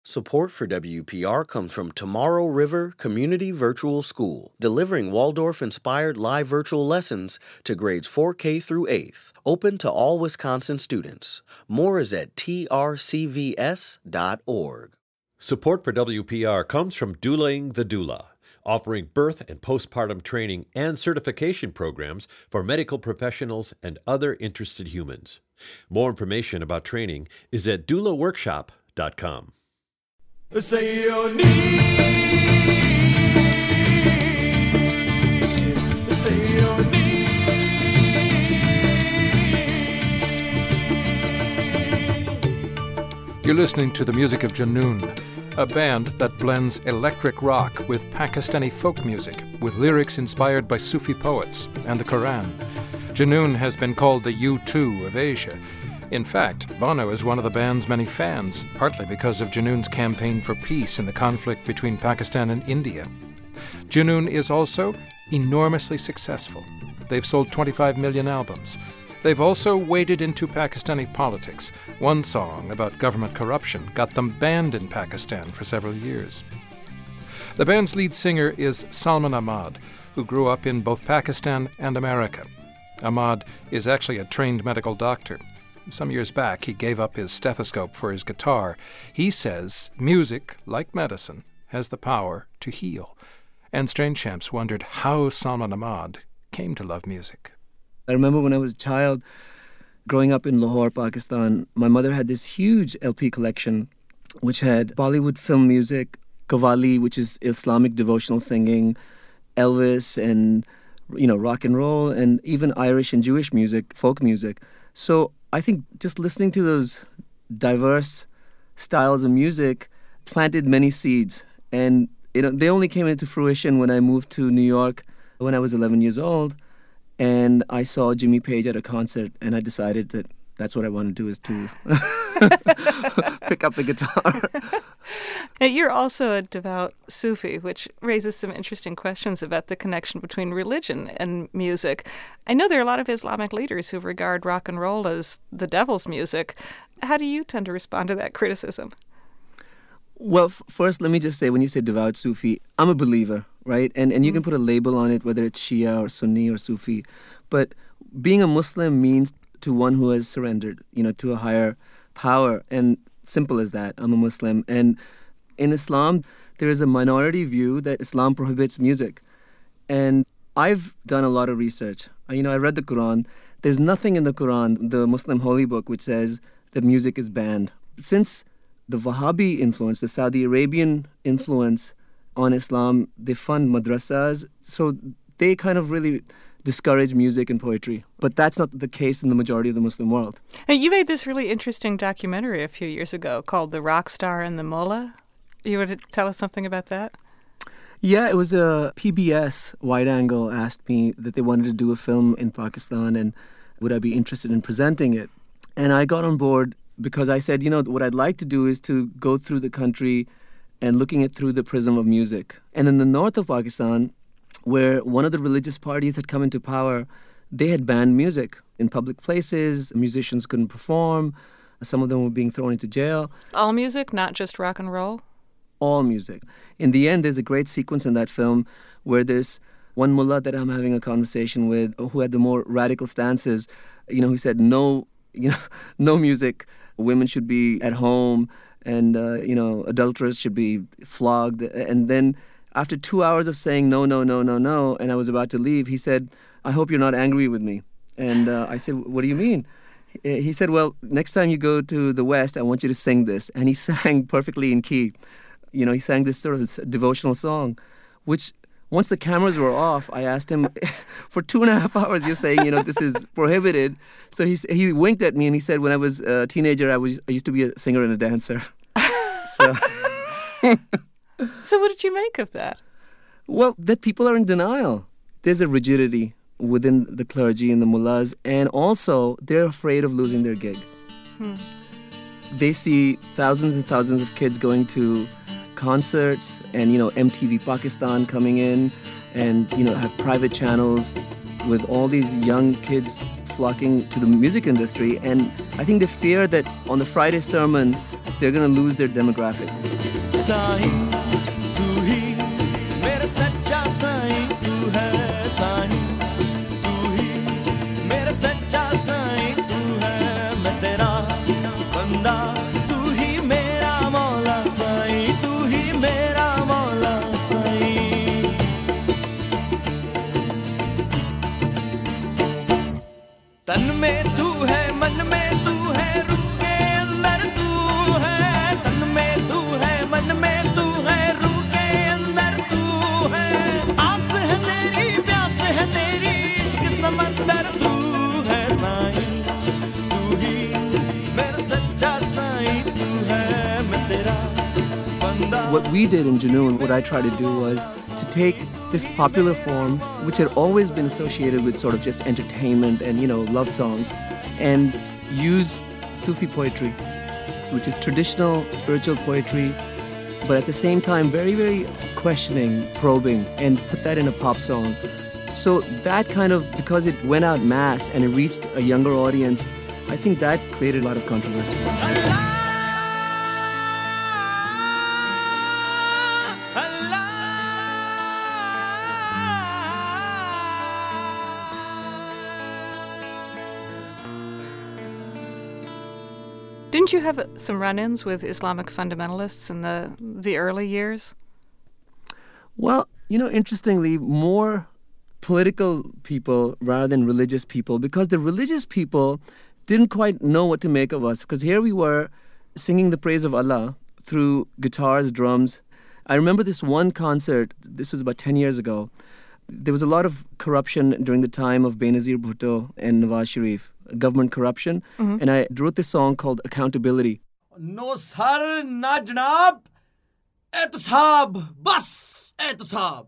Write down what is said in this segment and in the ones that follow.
Support for WPR comes from Tomorrow River Community Virtual School, delivering Waldorf-inspired live virtual lessons to grades 4K through 8th, open to all Wisconsin students. More is at trcvs.org. Support for WPR comes from Doulas the Doula, offering birth and postpartum training and certification programs for medical professionals and other interested humans. More information about training is at doulaworkshop.com. Say your need. Say your need. You're listening to the music of Junoon, a band that blends electric rock with Pakistani folk music, with lyrics inspired by Sufi poets and the Quran. Junoon has been called the U2 of Asia. In fact, Bono is one of the band's many fans, partly because of Junoon's campaign for peace in the conflict between Pakistan and India. Junoon is also enormously successful. They've sold 25 million albums. They've also waded into Pakistani politics. One song about government corruption got them banned in Pakistan for several years. The band's lead singer is Salman Ahmad, who grew up in both Pakistan and America. Ahmad is actually a trained medical doctor. Some years back, he gave up his stethoscope for his guitar. He says music, like medicine, has the power to heal. And Strange Champs wondered how Salman Ahmad came to love music. I remember when I was a child, growing up in Lahore, Pakistan, my mother had this huge LP collection which had Bollywood film music, Qawwali, which is Islamic devotional singing, Elvis and, rock and roll, and even Irish and Jewish music, folk music. So I think just listening to those diverse styles of music planted many seeds. And they only came into fruition when I moved to New York when I was 11 years old. And I saw Jimmy Page at a concert, and I decided that that's what I want to do, is to pick up the guitar. You're also a devout Sufi, which raises some interesting questions about the connection between religion and music. I know there are a lot of Islamic leaders who regard rock and roll as the devil's music. How do you tend to respond to that criticism? Well, first, let me just say, when you say devout Sufi, I'm a believer, right? And you can put a label on it, whether it's Shia or Sunni or Sufi. But being a Muslim means to one who has surrendered, to a higher power. And simple as that. I'm a Muslim. And in Islam, there is a minority view that Islam prohibits music. And I've done a lot of research. I read the Quran. There's nothing in the Quran, the Muslim holy book, which says that music is banned. Since the Wahhabi influence, the Saudi Arabian influence on Islam, they fund madrasas, so they kind of really discourage music and poetry. But that's not the case in the majority of the Muslim world. You made this really interesting documentary a few years ago called The Rock Star and the Mullah. You want to tell us something about that? Yeah, it was a PBS Wide Angle asked me that they wanted to do a film in Pakistan and would I be interested in presenting it. And I got on board because I said, what I'd like to do is to go through the country and looking at through the prism of music. And in the north of Pakistan, where one of the religious parties had come into power, they had banned music in public places. Musicians couldn't perform. Some of them were being thrown into jail. All music, not just rock and roll? All music. In the end, there's a great sequence in that film where there's one mullah that I'm having a conversation with who had the more radical stances, who said no music, women should be at home, and, adulterers should be flogged. And then after 2 hours of saying no, and I was about to leave, he said, I hope you're not angry with me. And I said, what do you mean? He said, well, next time you go to the West, I want you to sing this. And he sang perfectly in key. He sang this sort of devotional song, which once the cameras were off, I asked him, for 2.5 hours, you're saying, this is prohibited. So he winked at me and he said, when I was a teenager, I used to be a singer and a dancer. So, So what did you make of that? Well, that people are in denial. There's a rigidity within the clergy and the mullahs, and also they're afraid of losing their gig. They see thousands and thousands of kids going to concerts and, MTV Pakistan coming in and, have private channels with all these young kids flocking to the music industry. And I think they fear that on the Friday sermon, they're going to lose their demographic. Sai तू ही मेरा सच्चा साईं तू है साईं तू ही मेरा सच्चा साईं तू है मैं तेरा बंदा तू ही मेरा मौला साईं तू ही मेरा मौला साईं तन में तू है मन में तू है रूह के अंदर तू है तन में तू है मन में तू है रूह के अंदर तू है आस है तेरी प्यास है तेरी इश्क समंदर तू है साईं तू ही मेरा सच्चा साईं तू है मैं तेरा बंदा. What we did in Junoon, what I tried to do was to take this popular form, which had always been associated with sort of just entertainment and, love songs, and use Sufi poetry, which is traditional spiritual poetry, but at the same time very, very questioning, probing, and put that in a pop song. So that kind of, because it went out mass and it reached a younger audience, I think that created a lot of controversy. Didn't you have some run-ins with Islamic fundamentalists in the early years? Well, interestingly, more political people rather than religious people, because the religious people didn't quite know what to make of us, because here we were singing the praise of Allah through guitars, drums. I remember this one concert, this was about 10 years ago. There was a lot of corruption during the time of Benazir Bhutto and Nawaz Sharif, government corruption. Mm-hmm. And I wrote this song called Accountability. No sir, na janab, ehtisab, bas, ehtisab.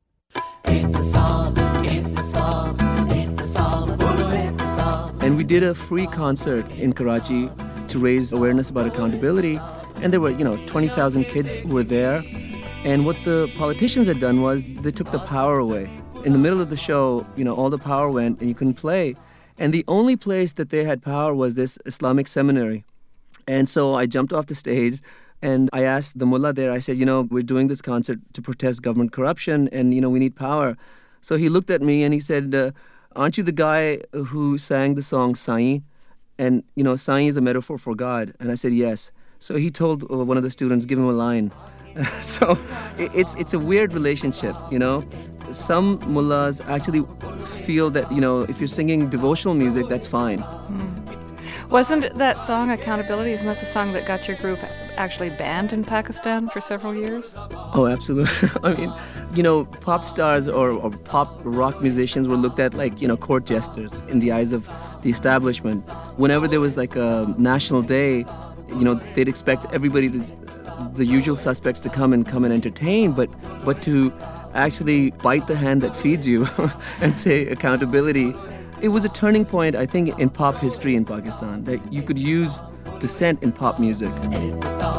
Ehtisab, ehtisab, ehtisab, bolo ehtisab. And we did a free concert in Karachi to raise awareness about accountability. And there were, 20,000 kids who were there. And what the politicians had done was they took the power away. In the middle of the show, all the power went and you couldn't play. And the only place that they had power was this Islamic seminary. And so I jumped off the stage and I asked the mullah there, I said, we're doing this concert to protest government corruption and, we need power. So he looked at me and he said, aren't you the guy who sang the song Sain? And, Sain is a metaphor for God. And I said, yes. So he told one of the students, give him a line. So it's a weird relationship, Some mullahs actually feel that, if you're singing devotional music, that's fine. Wasn't that song, Accountability, isn't that the song that got your group actually banned in Pakistan for several years? Oh, absolutely. I mean, pop stars or pop rock musicians were looked at like, court jesters in the eyes of the establishment. Whenever there was like a national day, they'd expect everybody the usual suspects to come and entertain, but to actually bite the hand that feeds you and say accountability. It was a turning point, I think, in pop history in Pakistan, that you could use dissent in pop music. One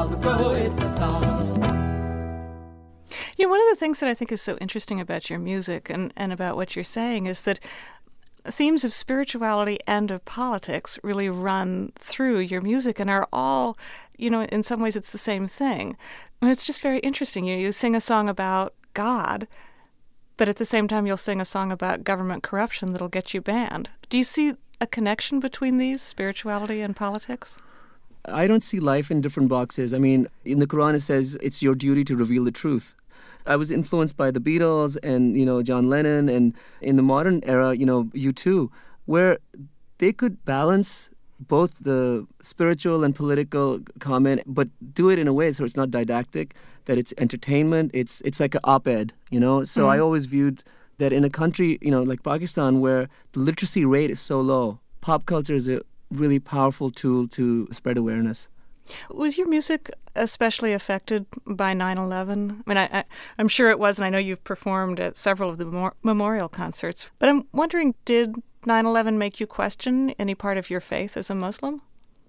of the things that I think is so interesting about your music and about what you're saying is that themes of spirituality and of politics really run through your music and are all, in some ways it's the same thing. And it's just very interesting. You sing a song about God, but at the same time you'll sing a song about government corruption that'll get you banned. Do you see a connection between these, spirituality and politics? I don't see life in different boxes. I mean, in the Quran it says it's your duty to reveal the truth. I was influenced by the Beatles and, John Lennon, and in the modern era, U2, where they could balance both the spiritual and political comment, but do it in a way so it's not didactic, that it's entertainment, it's like an op-ed, So mm-hmm. I always viewed that in a country, like Pakistan, where the literacy rate is so low, pop culture is a really powerful tool to spread awareness. Was your music especially affected by 9/11? I mean, I'm sure it was, and I know you've performed at several of the memorial concerts. But I'm wondering, did 9/11 make you question any part of your faith as a Muslim?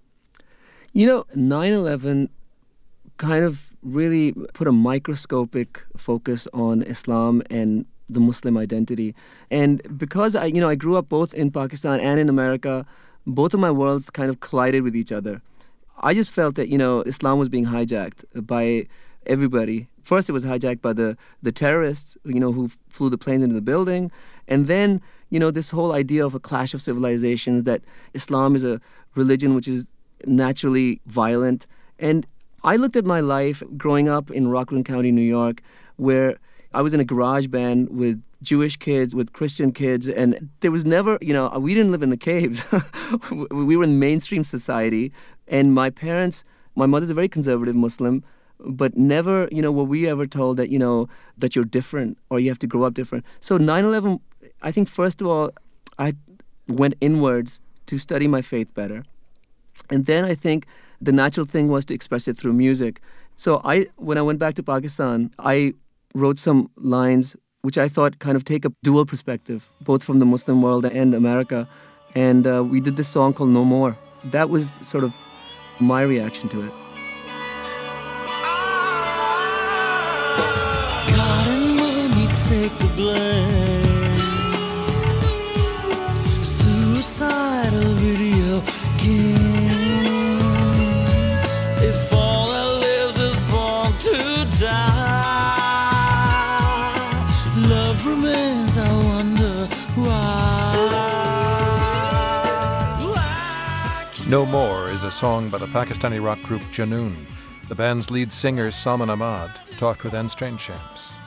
9/11 kind of really put a microscopic focus on Islam and the Muslim identity. And because I grew up both in Pakistan and in America, both of my worlds kind of collided with each other. I just felt that, Islam was being hijacked by everybody. First, it was hijacked by the terrorists, who flew the planes into the building. And then, this whole idea of a clash of civilizations, that Islam is a religion which is naturally violent. And I looked at my life growing up in Rockland County, New York, where I was in a garage band with Jewish kids, with Christian kids, and there was never, we didn't live in the caves. We were in mainstream society, and my mother's a very conservative Muslim, but never, were we ever told that, that you're different or you have to grow up different. So 9/11, I think, first of all, I went inwards to study my faith better. And then I think the natural thing was to express it through music. So when I went back to Pakistan, I wrote some lines which I thought kind of take a dual perspective, both from the Muslim world and America. And we did this song called No More. That was sort of my reaction to it. God and money take the blame. Suicidal video games. If all that lives is born to die, love remains, I wonder why. No More is a song by the Pakistani rock group Junoon. The band's lead singer, Salman Ahmad, talked with N. Strange Champs.